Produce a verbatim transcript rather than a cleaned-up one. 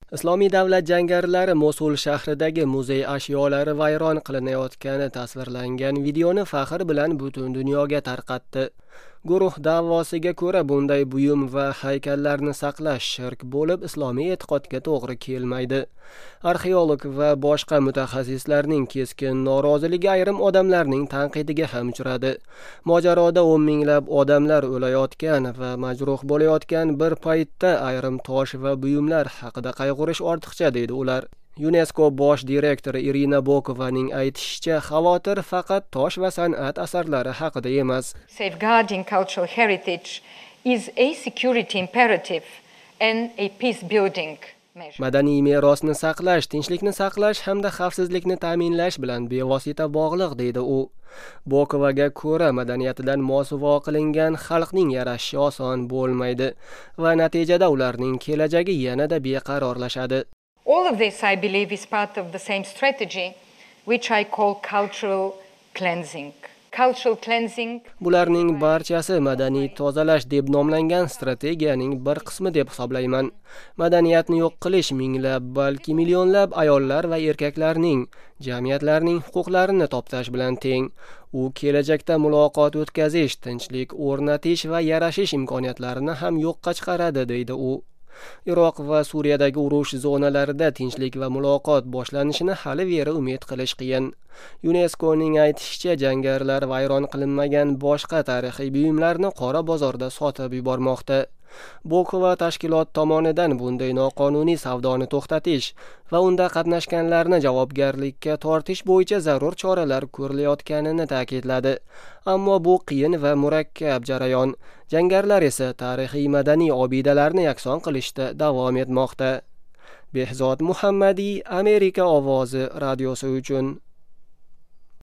Islomiy davlat jangarilari Mosul shahridagi muzey ashyolari vayron qilinayotgani tasvirlangan videoni faxr bilan butun dunyoga tarqatdi. Guruh da'vosiga ko'ra bunday buyum va haykallarni saqlash shirk bo'lib, islomiy e'tiqodga to'g'ri kelmaydi. Arxeolog va boshqa mutaxassislarning keskin noroziligi ayrim odamlarning tanqidiga ham uchradi. Mojaroda o'n minglab odamlar o'layotgan va majruh bo'layotgan bir paytda ayrim tosh va buyumlar haqida qayg'urish ortiqcha, deydi ular. UNESCO bosh direktori Irina Bokovaning aytishicha, xavotir faqat tosh va san'at asarlari haqida emas. Safeguarding cultural heritage is a security imperative and a peace building measure. Madaniy merosni saqlash, tinchlikni saqlash hamda xavfsizlikni ta'minlash bilan bevosita bog'liq, deydi u. Bokovaga ko'ra, madaniyatidan mosuvo qilingan xalqning yarashishi oson bo'lmaydi va natijada ularning kelajagi yanada beqarorlashadi. All of this, I believe, is part of the same strategy, which I call cultural cleansing. Cultural cleansing. Bularning barchasi madaniy tozalash deb nomlangan strategiyaning bir qismi deb hisoblayman. Madaniyatni yo'q qilish minglab, balki millionlab ayollar va erkaklarning, jamiyatlarning huquqlarini toptash bilan teng. U kelajakda muloqot o'tkazish, tinchlik o'rnatish va yarashish imkoniyatlarini ham yo'qqa chiqaradi, deydi u. Iroq va Suriyadagi urush zonalarida tinchlik va muloqot boshlanishini hali veri umid qilish qiyin. UNESCOning aytishicha, jangarilar vayron qilinmagan boshqa tarixiy buyumlarni qora bozorda sotib yubormoqda. Bokova tashkilot tomonidan bunday noqonuniy savdoni to'xtatish va unda qatnashganlarni javobgarlikka tortish bo'yicha zarur choralar ko'rilayotganini ta'kidladi. Ammo bu qiyin va murakkab jarayon. Jangarilar esa tarixiy madaniy obidalarni yakson qilishda davom etmoqda. Behzod Muhammadiy, Amerika ovozi radiosi uchun.